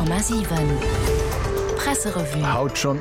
90,7 Presserevue. Haut schon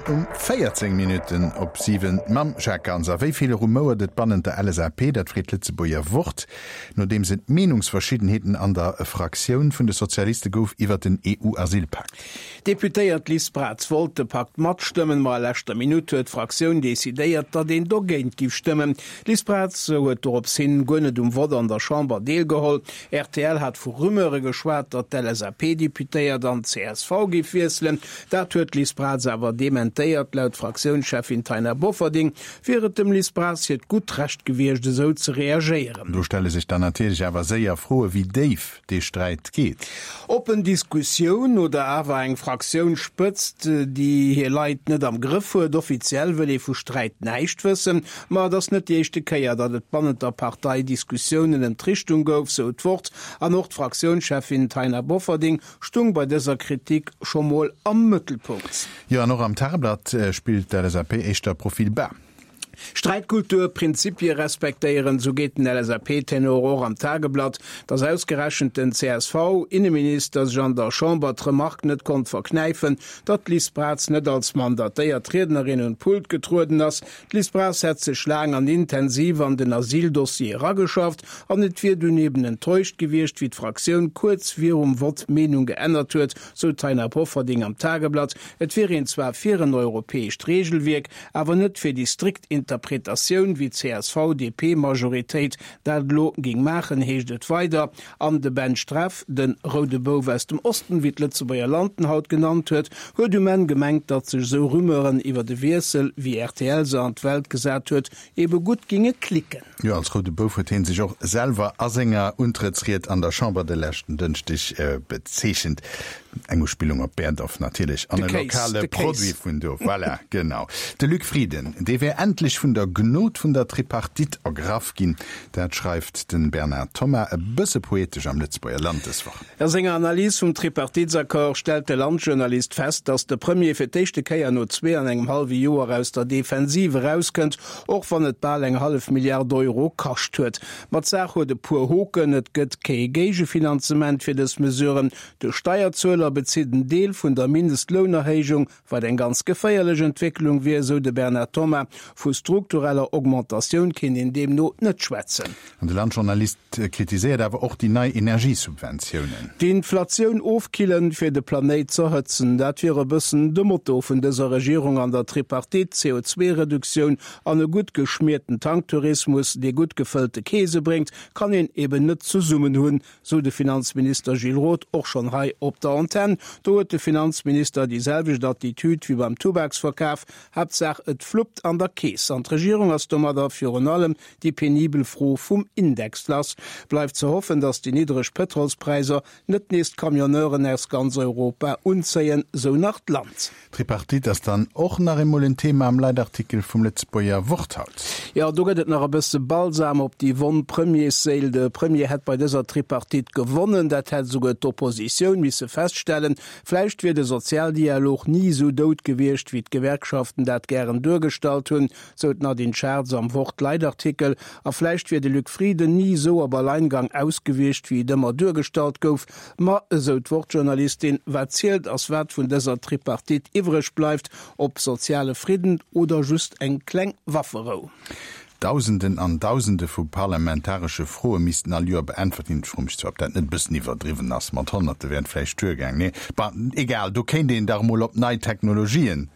14 Minuten op 7 Mam Jackkanser. Wéi viele Rumoer det bannende LSAP, dat Friedlitzeboier Wort, no dem sind Menungsverschiedenheeten an der Fraktion vun de Sozialisten gouf iwwer den EU-Asylpakt. Deputéiert Liz Bratz wollte Pakt mat stimmen mal lächte Minute huet Fraktion desideiert, dat den dogéint gif stimmen. Liz Bratz huet op sinn gonnet Wort an der Chamber deelgeholl. RTL hat vu Rümmere geschwert, dat LSAP-Deputéiert an CSV gifwieselen. Dat huet Liz Bratz awer dementéiert laut Fraktionschefin Taina Bofferding, firet dem Liz Bratz het gut recht gewirchte so zu reagieren. Du stelle sich dann natürlich aber sehr froh, wie Dave de Streit geht. Open Diskussion oder awer eng Fraktion spëtzt, die hier Leiit net am Griff huet, offiziell will vu Streit neicht wëssen, ma das net die echte Käier, dat et bannet der Partei Diskussionen in Richtung gouf so wort an noch Fraktionschefin Taina Bofferding stung bei dieser Kritik schon mal am Mittelpunkt. Ja, noch am Tagblatt spielt der LSAP echtter Profil bei. Streitkultur, Prinzipie respektieren, so geht den LSAP-Tenor am Tageblatt, das ausgerechnet den CSV, Innenminister Jean der Chambre Remarque net kon verkneifen, dat Liz Bratz net als mandatéiert Rednerin und Pult getruden ass. Liz Bratz hat sich lang an intensiv an den Asyldossier rageschafft, an net wie du neben enttäuscht gewircht, wie die Fraktion kurz wie Wort Meinung geändert huet, so Taina Bofferding am Tageblatt. Et wäre zwar für ein europäisch Regelwerk, aber net für die strikt Interpretation wie CSV-DP-Majoritéit dat lo ging machen heeschtet weiter an de Ben Straff den Rode Bow aus dem Osten wie Lützeburger Landenhaut genannt huet, huet du men gemengt, dat sech so Rümmeren iwwer de Wirsel wie RTL so an d Welt gesät huet, ebe gut ginge klicken. Ja, als Rode Bow huet sich auch selber Asinger untretriert an der Chambre de Lächten dünstig bezechend. Engelspielung op Berndorf natürlich an lokale Produkt vun do. Voilà, genau. De Luc Frieden, de wär endlich vun der Gnot vun der Tripartit agraf gin, dat schreibt den Bernhard Thoma e bësse poetisch am Lützburger Landeswoch. Er senger Analyse vum Tripartitsakkord stellt der Landjournalist fest, dass der Premier fir d'échte Käier no 2,5 Joer aus der Defensive rauskënnt, och wann et bal eng $5 Milliarden kascht huet. Mat Sach huet de pur hoken, et gëtt kei Gegefinanzement fir des Mesuren, de Steuerzöler beziden Deel vun der Mindestlohnerhéigung war eng ganz geféierlege Entwicklung wie so de Bernhard Thoma vu struktureller Augmentation kin in dem Not net schwätzen. Und der Landjournalist kritisiert aber auch die neue Energiesubventionen. Die Inflation aufkillen fir de Planet zu hëtzen, dat wäre bëssen de Motto vun dieser Regierung an der Tripartit CO2-Reduktion an e gut geschmierten Tanktourismus, de gut gefüllte Käse bringt, kann ihn eben net zu summen hunn, so de Finanzminister Gilles Roth auch schon hei op der Antenne. Do huet de Finanzminister dieselbe Attitüd wie beim Tobaksverkauf, Hauptsache et fluppt an der Käse. An Regierung as dummer dafür an allem die penibel froh vum Index lass. Bleibt zu hoffen, dass die niedrig Petrolspreiser net nest Kamioneuren aus ganz Europa unzeien so nach Land. Tripartit das dann auch nach im Thema am Leitartikel vom Lützburger Worthaut. Ja, du gehtt noch ein bisschen balsam op die Won Premier Sale. De Premier hat bei dieser Tripartit gewonnen, dat hat sogar d'Opposition misse feststellen. Vielleicht wird der Sozialdialog nie so dot gewircht wie die Gewerkschaften dat gern durchgestalt hun, so nach den Scherz am Wort Leitartikel. A vielleicht wird de Luc Frieden nie so aber Alleingang ausgewischt wie demmer durchgestalt gouf. Ma so Wortjournalistin wat zielt as wat vun dieser Tripartit iwrech bleibt, ob soziale Frieden oder just eng kleng Wafferau. Tausenden an Tausende vu parlamentarische Frohe misisten all Joer beantwortet frumcht op dat net bis nie verdriven ass mat Hunderte wären fleich Türgang. Nee, egal, du kennt den darum op neue Technologien.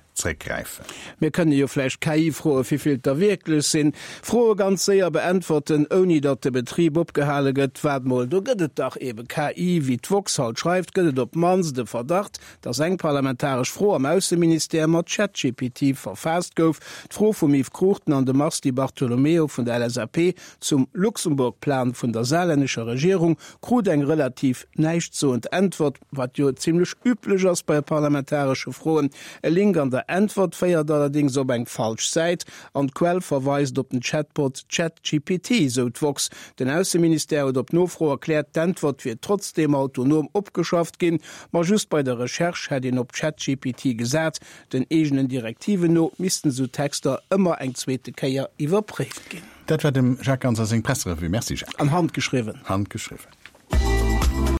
Wir können jo vielleicht KI frohe wieviel der wirklich sind frohe ganz sehr beantworten oni dat der Betrieb opgehalen gëtt mal du gëtt doch eben KI wie Voxhalt schreibt gëtt op mans de Verdacht dass eng parlamentarisch froh am Außenministerium mat ChatGPT verfasst gouf froh vom Yves Kruchten an de Marsti Bartolomeo von der LSAP zum Luxemburg-Plan von der saarländischer Regierung krut eng relativ neicht so und Antwort wat jo ziemlich üblich als bei parlamentarische Frohen link an der Antwort feiert allerdings ob eng falsch seit an Quell verweist op den Chatbot ChatGPT so Vox. Den Außenministerium op nofro erklärt d'Antwort wird trotzdem autonom opgeschafft gin, ma just bei der Recherche hat ihn op ChatGPT gesagt, den egenen Direktive no missten so Texter immer eng zweite Käier überprüft gin. Dat war dem Jacques Anser seg Presserevue. Merci Jacques. An Hand geschrieben. Handgeschrieben.